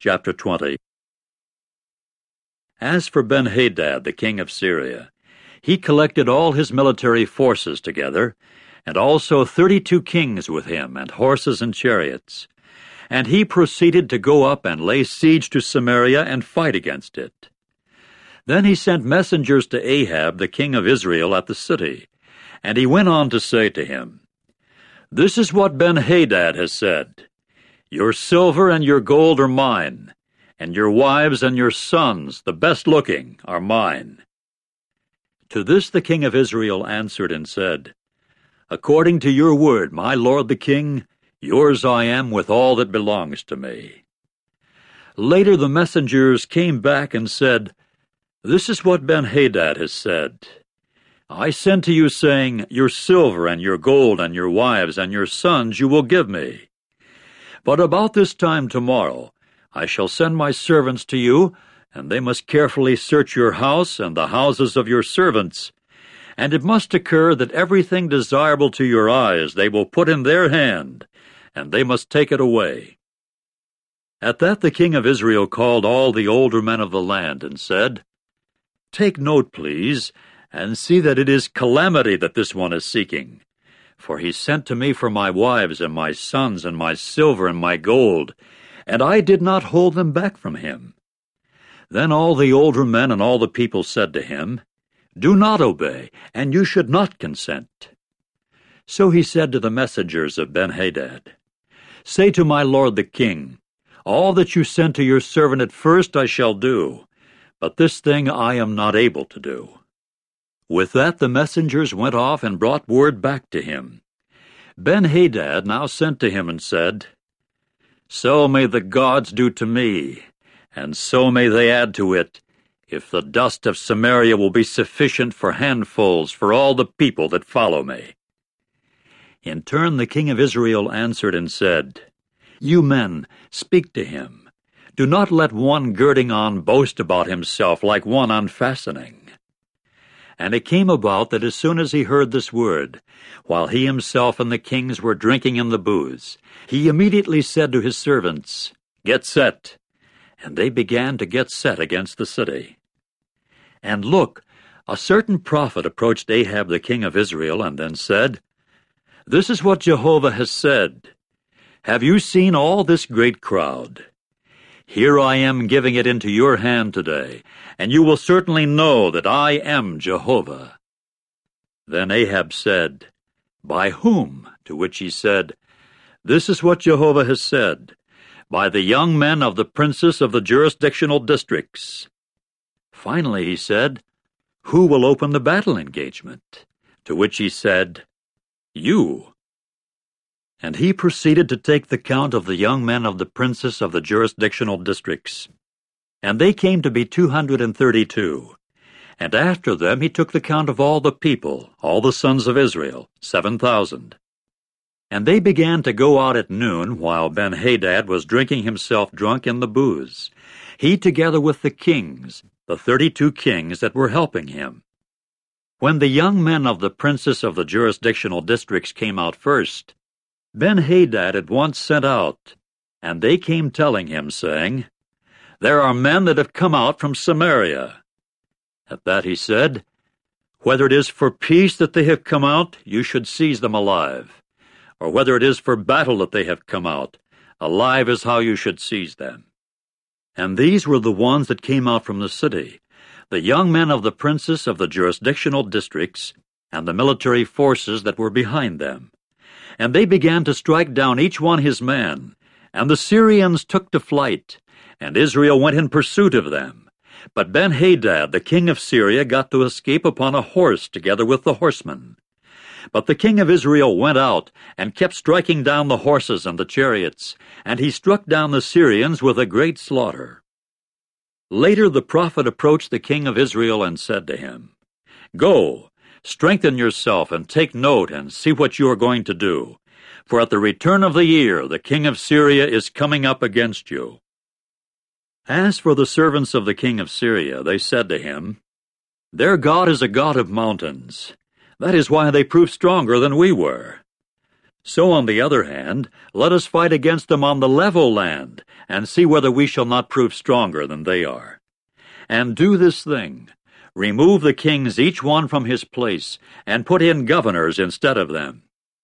Chapter 20. As for Ben-Hadad, the king of Syria, he collected all his military forces together, and also 32 kings with him, and horses and chariots. And he proceeded to go up and lay siege to Samaria and fight against it. Then he sent messengers to Ahab, the king of Israel, at the city, and he went on to say to him, "This is what Ben-Hadad has said. Your silver and your gold are mine, and your wives and your sons, the best-looking, are mine." To this the king of Israel answered and said, "According to your word, my lord the king, yours I am with all that belongs to me." Later the messengers came back and said, "This is what Ben-Hadad has said. I sent to you saying, your silver and your gold and your wives and your sons you will give me. But about this time tomorrow I shall send my servants to you, and they must carefully search your house and the houses of your servants. And it must occur that everything desirable to your eyes they will put in their hand, and they must take it away." At that the king of Israel called all the older men of the land and said, "Take note, please, and see that it is calamity that this one is seeking. For he sent to me for my wives and my sons and my silver and my gold, and I did not hold them back from him." Then all the older men and all the people said to him, "Do not obey, and you should not consent." So he said to the messengers of Ben-Hadad, "Say to my lord the king, all that you sent to your servant at first I shall do, but this thing I am not able to do." With that the messengers went off and brought word back to him. Ben-Hadad now sent to him and said, "So may the gods do to me, and so may they add to it, if the dust of Samaria will be sufficient for handfuls for all the people that follow me." In turn the king of Israel answered and said, "You men, speak to him. Do not let one girding on boast about himself like one unfastening." And it came about that as soon as he heard this word, while he himself and the kings were drinking in the booths, he immediately said to his servants, "Get set." And they began to get set against the city. And look, a certain prophet approached Ahab the king of Israel and then said, "This is what Jehovah has said. Have you seen all this great crowd? Here I am giving it into your hand today, and you will certainly know that I am Jehovah." Then Ahab said, "By whom?" To which he said, "This is what Jehovah has said, by the young men of the princes of the jurisdictional districts." Finally he said, "Who will open the battle engagement?" To which he said, "You." And he proceeded to take the count of the young men of the princes of the jurisdictional districts. And they came to be 232. And after them he took the count of all the people, all the sons of Israel, 7,000. And they began to go out at noon, while Ben-Hadad was drinking himself drunk in the booths, he together with the kings, the 32 kings that were helping him. When the young men of the princes of the jurisdictional districts came out first, Ben-Hadad at once sent out, and they came telling him, saying, "There are men that have come out from Samaria." At that he said, "Whether it is for peace that they have come out, you should seize them alive, or whether it is for battle that they have come out, alive is how you should seize them." And these were the ones that came out from the city, the young men of the princes of the jurisdictional districts, and the military forces that were behind them. And they began to strike down each one his man, and the Syrians took to flight, and Israel went in pursuit of them. But Ben-Hadad, the king of Syria, got to escape upon a horse together with the horsemen. But the king of Israel went out, and kept striking down the horses and the chariots, and he struck down the Syrians with a great slaughter. Later the prophet approached the king of Israel and said to him, "Go, strengthen yourself and take note and see what you are going to do. For at the return of the year the king of Syria is coming up against you." As for the servants of the king of Syria, they said to him, "Their God is a God of mountains. That is why they prove stronger than we were. So on the other hand, let us fight against them on the level land, and see whether we shall not prove stronger than they are. And do this thing, remove the kings each one from his place, and put in governors instead of them.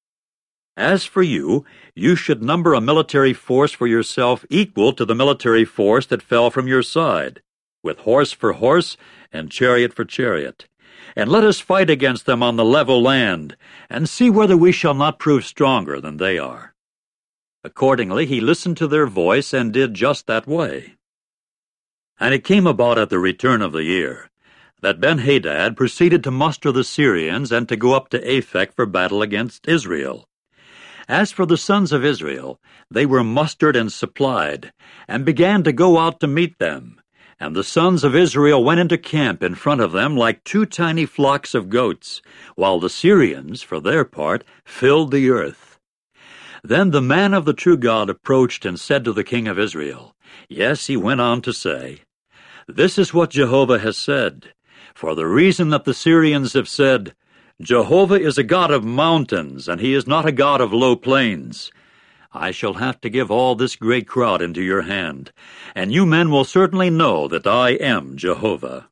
As for you, you should number a military force for yourself equal to the military force that fell from your side, with horse for horse and chariot for chariot. And let us fight against them on the level land, and see whether we shall not prove stronger than they are. Accordingly he listened to their voice and did just that way. And it came about at the return of the year, that Ben-Hadad proceeded to muster the Syrians and to go up to Aphek for battle against Israel. As for the sons of Israel, they were mustered and supplied, and began to go out to meet them. And the sons of Israel went into camp in front of them like 2 tiny flocks of goats, while the Syrians, for their part, filled the earth. Then the man of the true God approached and said to the king of Israel, yes, he went on to say, this is what Jehovah has said, for the reason that the Syrians have said, Jehovah is a God of mountains, and he is not a God of low plains. I shall have to give all this great crowd into your hand, and you men will certainly know that I am Jehovah.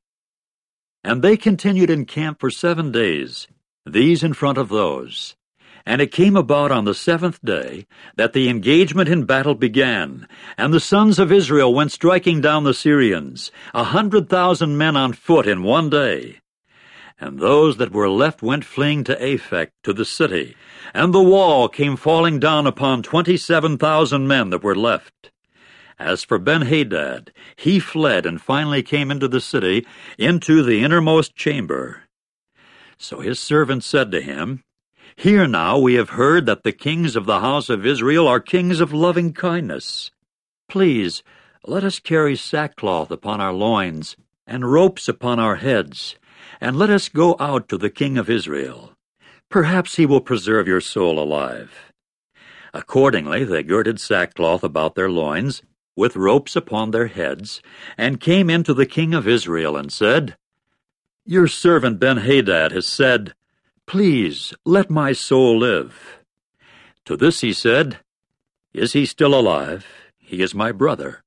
And they continued in camp for 7 days, these in front of those. And it came about on the 7th day that the engagement in battle began, and the sons of Israel went striking down the Syrians, 100,000 men on foot in 1 day. And those that were left went fleeing to Aphek, to the city, and the wall came falling down upon 27,000 men that were left. As for Ben-Hadad, he fled and finally came into the city, into the innermost chamber. So his servants said to him, Here now we have heard that the kings of the house of Israel are kings of loving kindness. Please, let us carry sackcloth upon our loins, and ropes upon our heads, and let us go out to the king of Israel. Perhaps he will preserve your soul alive. Accordingly they girded sackcloth about their loins, with ropes upon their heads, and came in to the king of Israel, and said, Your servant Ben-Hadad has said, Please, let my soul live. To this he said, Is he still alive? He is my brother.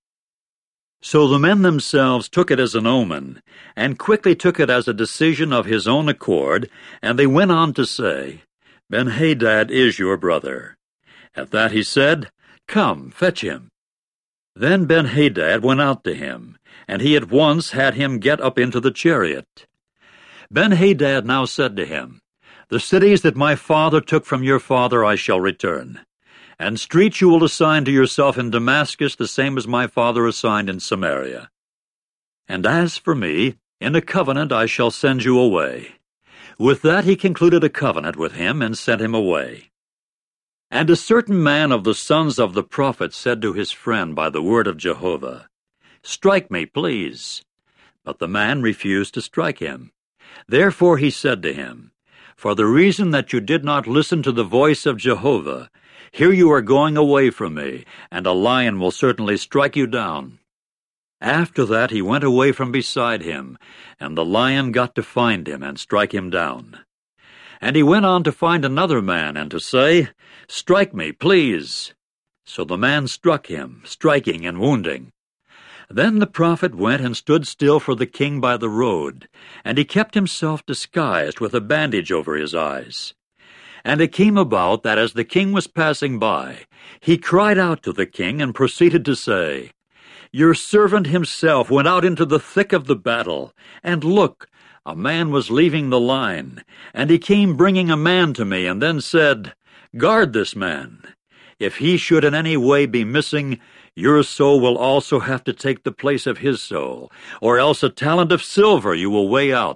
So the men themselves took it as an omen, and quickly took it as a decision of his own accord, and they went on to say, Ben-Hadad is your brother. At that he said, Come, fetch him. Then Ben-Hadad went out to him, and he at once had him get up into the chariot. Ben-Hadad now said to him, The cities that my father took from your father I shall return, and streets you will assign to yourself in Damascus, the same as my father assigned in Samaria. And as for me, in a covenant I shall send you away. With that he concluded a covenant with him, and sent him away. And a certain man of the sons of the prophets said to his friend by the word of Jehovah, Strike me, please. But the man refused to strike him. Therefore he said to him, For the reason that you did not listen to the voice of Jehovah, here you are going away from me, and a lion will certainly strike you down. After that he went away from beside him, and the lion got to find him and strike him down. And he went on to find another man, and to say, Strike me, please. So the man struck him, striking and wounding. Then the prophet went and stood still for the king by the road, and he kept himself disguised with a bandage over his eyes. And it came about that as the king was passing by, he cried out to the king and proceeded to say, Your servant himself went out into the thick of the battle, and look, a man was leaving the line, and he came bringing a man to me, and then said, Guard this man. If he should in any way be missing, your soul will also have to take the place of his soul, or else a talent of silver you will weigh out.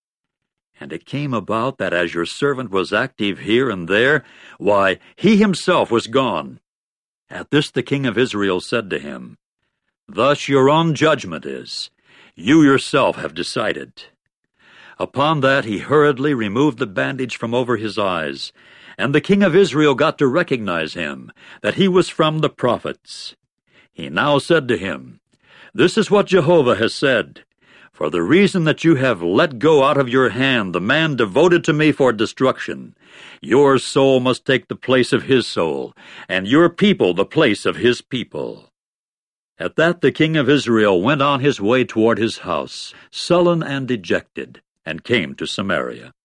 And it came about that as your servant was active here and there, why, he himself was gone. At this the king of Israel said to him, Thus your own judgment is. You yourself have decided. Upon that he hurriedly removed the bandage from over his eyes, and the king of Israel got to recognize him, that he was from the prophets. He now said to him, This is what Jehovah has said. For the reason that you have let go out of your hand the man devoted to me for destruction, your soul must take the place of his soul, and your people the place of his people. At that the king of Israel went on his way toward his house, sullen and dejected, and came to Samaria.